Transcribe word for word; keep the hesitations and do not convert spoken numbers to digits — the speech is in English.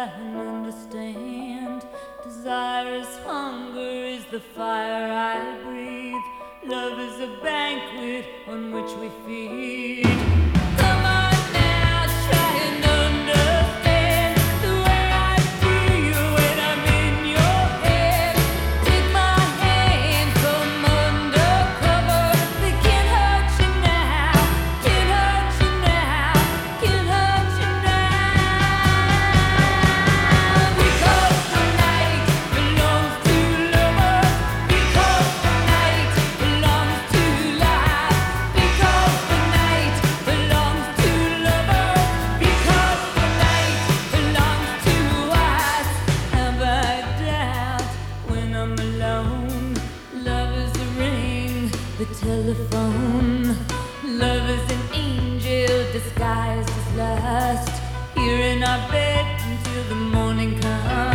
try and understand. Desirous hunger is the fire I breathe. Love is a banquet on which we feed. Come on now, try and understand the way I feel when I'm in your head. Take my hand from under cover. They can't hurt you now, can't hurt you now, can't hurt you now. Because the night belongs to lovers. Because the night belongs to life. Because the night belongs to lovers. Because the night belongs to us. Have I doubt when I'm alone? Love is a ring, the telephone. Love is an angel disguised as lust. Here in our bed until the morning comes.